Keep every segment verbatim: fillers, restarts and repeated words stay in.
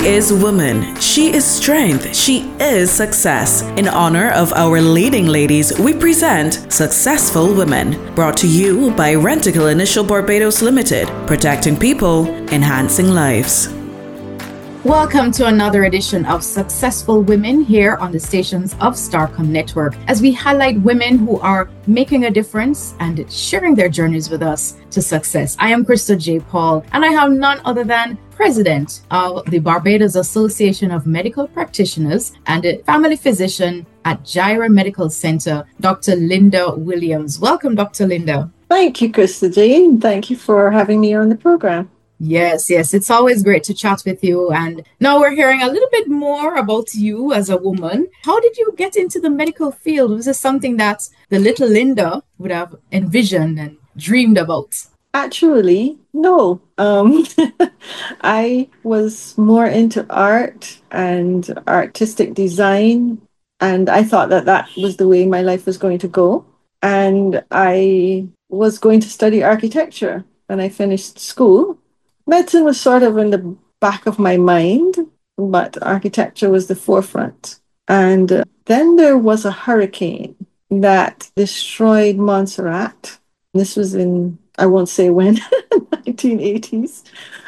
is woman. She is strength. She is success. In honor of our leading ladies, we present Successful Women, brought to you by Rentokil Initial Barbados Limited, protecting people, enhancing lives. Welcome to another edition of Successful Women here on the stations of Starcom Network, as we highlight women who are making a difference and sharing their journeys with us to success. I am Krista J. Paul, and I have none other than President of the Barbados Association of Medical Practitioners and a family physician at Gyra Medical Center, Doctor Linda Williams. Welcome, Doctor Linda. Thank you, Krista J. And thank you for having me on the program. Yes, yes. It's always great to chat with you. And now we're hearing a little bit more about you as a woman. How did you get into the medical field? Was this something that the little Linda would have envisioned and dreamed about? Actually, no. Um, I was more into art and artistic design, and I thought that that was the way my life was going to go. And I was going to study architecture when I finished school. Medicine was sort of in the back of my mind, but architecture was the forefront. And uh, then there was a hurricane that destroyed Montserrat. This was in, I won't say when, nineteen eighties.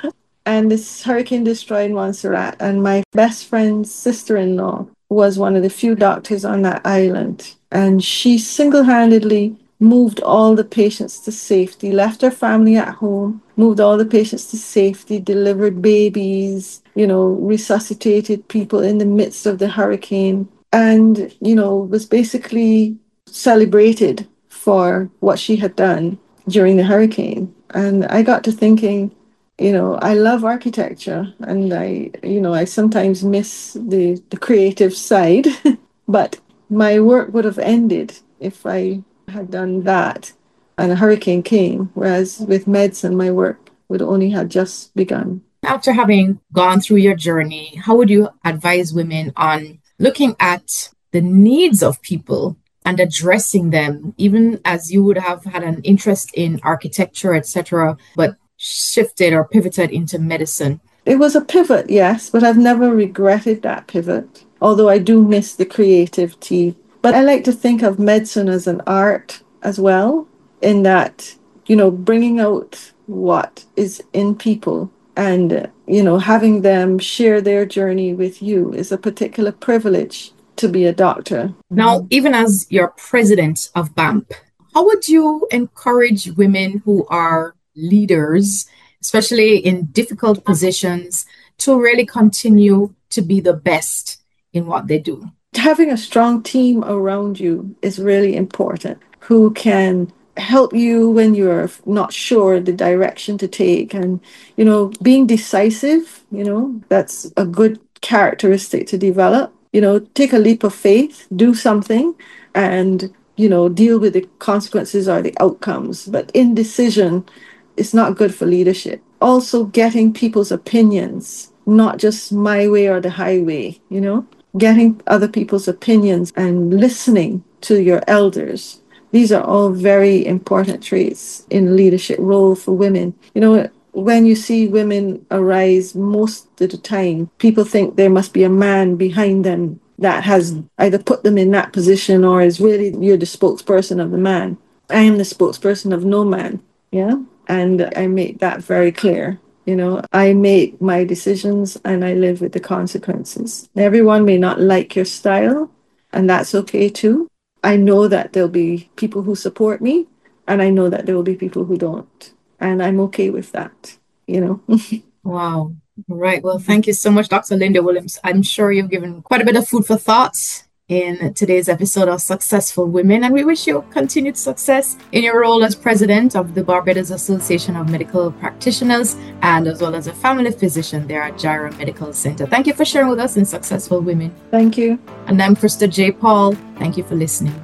And this hurricane destroyed Montserrat. And my best friend's sister-in-law was one of the few doctors on that island. And she single-handedly moved all the patients to safety, left her family at home, moved all the patients to safety, delivered babies, you know, resuscitated people in the midst of the hurricane, and, you know, was basically celebrated for what she had done during the hurricane. And I got to thinking, you know, I love architecture, and I, you know, I sometimes miss the, the creative side, but my work would have ended if I had done that and a hurricane came, whereas with medicine, my work would only have just begun. After having gone through your journey, how would you advise women on looking at the needs of people and addressing them, even as you would have had an interest in architecture, et cetera, but shifted or pivoted into medicine? It was a pivot, yes, but I've never regretted that pivot, although I do miss the creativity. But I like to think of medicine as an art as well, in that, you know, bringing out what is in people and, you know, having them share their journey with you is a particular privilege to be a doctor. Now, even as you're president of B A M P, how would you encourage women who are leaders, especially in difficult positions, to really continue to be the best in what they do? Having a strong team around you is really important, who can help you when you're not sure the direction to take. And, you know, being decisive, you know, that's a good characteristic to develop. You know, take a leap of faith, do something, and, you know, deal with the consequences or the outcomes. But indecision is not good for leadership. Also, getting people's opinions, not just my way or the highway, you know. Getting other people's opinions and listening to your elders. These are all very important traits in leadership role for women. You know, when you see women arise, most of the time, people think there must be a man behind them that has either put them in that position or is really, you're the spokesperson of the man. I am the spokesperson of no man, yeah? And I make that very clear. You know, I make my decisions and I live with the consequences. Everyone may not like your style, and that's okay too. I know that there'll be people who support me, and I know that there will be people who don't. And I'm okay with that, you know. Wow. All right. Well, thank you so much, Doctor Linda Williams. I'm sure you've given quite a bit of food for thought in today's episode of Successful Women, and we wish you continued success in your role as president of the Barbados Association of Medical Practitioners and as well as a family physician there at Gyra Medical Center. Thank you for sharing with us in Successful Women. Thank you. And I'm Krista J. Paul. Thank you for listening.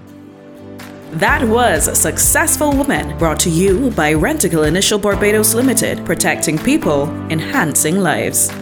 That was Successful Women, brought to you by Rentokil Initial Barbados Limited, protecting people, enhancing lives.